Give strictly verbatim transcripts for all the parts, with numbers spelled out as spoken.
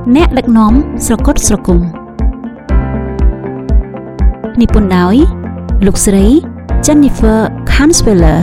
អ្នកដឹកនាំស្រកត់ស្រគំនិពន្ធដោយលោកស្រី Jennifer Kansweller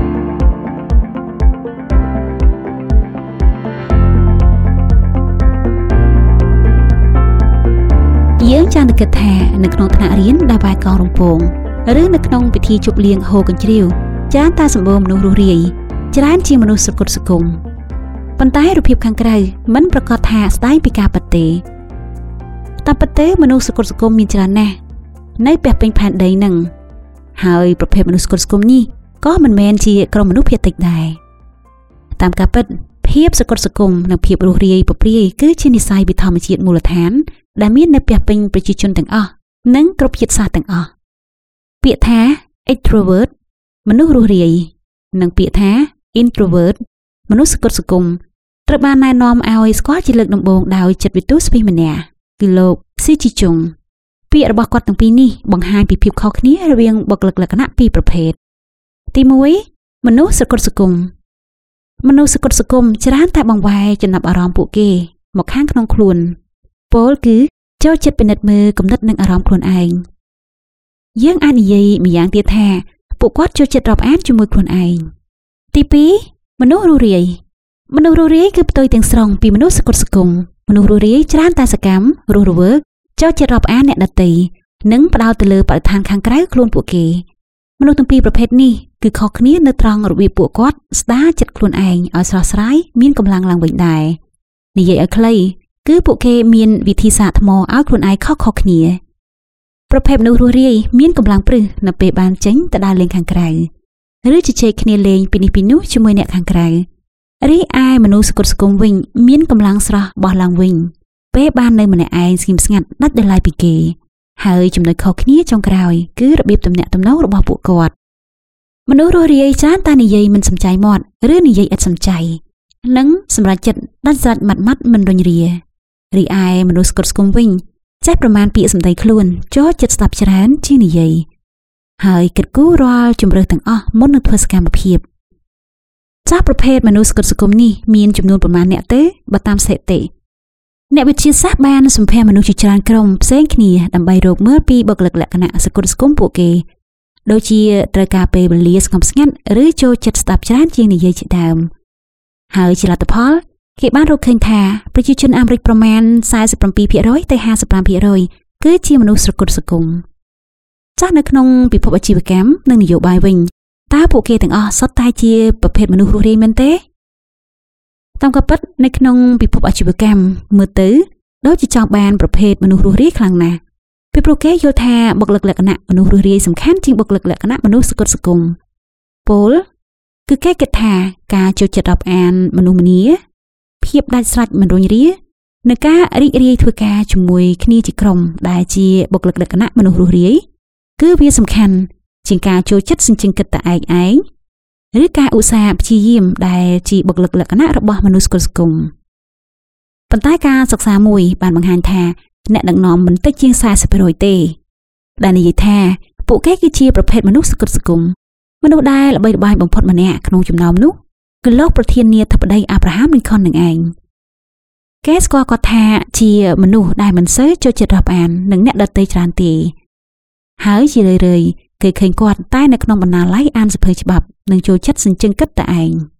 យើងចាំតែគិតថានៅក្នុងថ្នាក់រៀនដែលបែកកងរំពងឬនៅក្នុងពិធីជប់លៀងហូរកញ្ជ្រៀវច្រើនតែសម្បូរមនុស្សរស់រាយច្រើនជាមនុស្សស្រគត់ស្រគំប៉ុន្តែរូបភាពខាងក្រៅមិនប្រកាសថាស្ដែងពីការពិតទេតែពិតទៅមនុស្សស្រគត់ស្រគំមានច្រើនណាស់នៅពាសពេញផែនដីនឹងហើយប្រភេទមនុស្សស្រគត់ស្រគំនេះក៏មិនមែនជាក្រុមមនុស្សភាគតិចដែរតាមការពិតភាពស្រគត់ស្រគំនិងភាពរស់រាយពព្រាយគឺជានិស្ស័យពីធម្មជាតិមូលដ្ឋានដែលមាននៅពាសពេញប្រជាជនទាំងអស់និងគ្រប់ជាតិសាសន៍ទាំងអស់ពាក្យថា extrovert មនុស្សរស់រាយនិងពាក្យថា introvert មនុស្សស្រគត់ស្រគំត្រូវបានណែនាំឲ្យស្គាល់ជាលើកដំបូងដោយចិត្តវិទូស្វីសម្នាក់គឺលោក ស៊ី ជី ជុងពាក្យរបស់គាត់ទាំងពីរនេះបង្ហាញពីភាពខុសគ្នារវាងបុគ្គលិកលក្ខណៈពីរប្រភេទទីមួយមនុស្សស្រគត់ស្រគំមនុស្សស្រគត់ស្រគំច្រើនតែបង្វែរចំណាប់អារម្មណ៍ពួកគេមកខាងក្នុងខ្លួនពោលគឺចូលចិត្តពិនិត្យមើលគំនិតនិងអារម្មណ៍ខ្លួនឯងយើងអាចនិយាយម្យ៉ាងទៀតថាពួកគាត់ចូលចិត្តរាប់អានជាមួយខ្លួនឯងទីពីរមនុស្សរស់រាយមនុស្សរស់រាយគឺផ្ទុយទាំងស្រុងពីមនុស្សស្រគត់ស្រគំមនុស្សរស់រាយច្រើនតែសកម្មរស់រវើកចូលចិត្តរាប់អានអ្នកដទៃនិងផ្ដោតទៅលើបរិស្ថានខាងក្រៅខ្លួនពួកគេមនុស្សទាំងពីរប្រភេទនេះគឺខុសគ្នានៅត្រង់របៀបពួកគាត់ស្ដារចិត្តខ្លួនឯងឲ្យស្រស់ស្រាយមានកម្លាំងឡើងវិញដែរនិយាយឲ្យខ្លីគឺពួកគេមានវិធីសាស្ត្រថ្មឲ្យខ្លួនឯងខុសៗគ្នាប្រភេទមនុស្សរស់រាយមានកម្លាំងព្រឹសនៅពេលបានចេញទៅដើរលេងខាងក្រៅឬជជែកគ្នាលេងពីនេះពីនោះជាមួយអ្នកខាងក្រៅរីឯមនុស្សស្រគត់ស្រគំវិញមានកម្លាំងស្រស់បោះឡើងវិញពេលបាននៅម្នាក់ឯងស្ងៀមស្ងាត់ដាច់ដោយឡែកពីគេហើយចំណុចខុសគ្នាចុងក្រោយគឺរបៀបទំនាក់ទំនងរបស់ពួកគាត់មនុស្សរស់រាយច្រើនតែនិយាយមិនសំចៃមាត់ឬនិយាយឥតសំចៃនិងសម្រាប់ចិត្តដាច់ស្រេចម៉ាត់ម៉ាត់មិនរញរារីឯមនុស្សស្រគត់ស្រគំវិញចេះប្រមាណពាក្យសម្ដីខ្លួនចូលចិត្តស្ដាប់ច្រើនជាងនិយាយហើយគិតគូររាល់ជំរើសទាំងអស់មុននឹងធ្វើសកម្មភាពចាស់ប្រភេទមនុស្សស្រគត់ស្រគំនេះមានចំនួនប្រមាណអ្នកទេបើតាមស្ថិតិអ្នកវិទ្យាសាស្ត្របានសម្ភាសន៍មនុស្សជាច្រើនក្រុមផ្សេងគ្នាដើម្បីរកមើលពីបុគ្គលិកលក្ខណៈស្រគត់ស្រគំពួកគេដូចជាត្រូវការពេលវេលាស្ងប់ស្ងាត់ឬចូលចិត្តស្ដាប់ច្រើនជាងនិយាយជាដើមហើយជាលទ្ធផលគេបានរកឃើញថាប្រជាជនអាមេរិកប្រមាណ សែនសិបប្រាំពីរភាគរយ ទៅ ហាសិបប្រាំភាគរយ គឺជាមនុស្សស្រគត់ស្រគំចាស់នៅក្នុងពិភពអាជីវកម្មនិងនយោបាយវិញតើពួកគេទាំងអស់សុទ្ធតែជាប្រភេទមនុស្សរស់រាយមែនទេតាមការពិតនៅក្នុងពិភពអាជីវកម្មមើលទៅដូចជាចង់បានប្រភេទមនុស្សរស់រាយខ្លាំងណាស់ពីព្រោះគេយល់ថាបុគ្គលិកលក្ខណៈមនុស្សរស់រាយសំខាន់ជាងបុគ្គលិកលក្ខណៈមនុស្សស្រគត់ស្រគំពោលគឺគេគិតថាការចូលចិត្តរាប់អានមនុស្សម្នាភាពដាច់ស្រេចមិនរញរានិងការរីករាយធ្វើការជាមួយគ្នាជាក្រុមដែលជាបុគ្គលិកលក្ខណៈមនុស្សរស់រាយគឺវាសំខាន់ជាងការចូលចិត្តសញ្ជឹងគិតតែឯងឯងឬការឧស្សាហ៍ព្យាយាមដែលជាបុគ្គលិកលក្ខណៈរបស់មនុស្សស្រគត់ស្រគំប៉ុន្តែការសិក្សាមួយបានបង្ហាញថាអ្នកដឹកនាំមិនតិចជាង សែនសិបភាគរយ ទេដែលនិយាយថាពួកគេគឺជាប្រភេទមនុស្សស្រគត់ស្រគំមនុស្សដែលល្បីល្បាញបំផុតម្នាក់ក្នុងចំណោមនោះគឺលោកប្រធានាធិបតីអាប់រ៉ាហាំ លីនខុននឹងឯងគេស្គាល់គាត់ថាជាមនុស្សដែលមិនសូវចូលចិត្តរាប់អាននឹងអ្នកដទៃច្រើនទេហើយជារឿយៗគេឃើញគាត់តែនៅក្នុងបណ្ណាល័យអានសៀវភៅច្បាប់និងចូលចិត្តសញ្ជឹងគិតតែឯង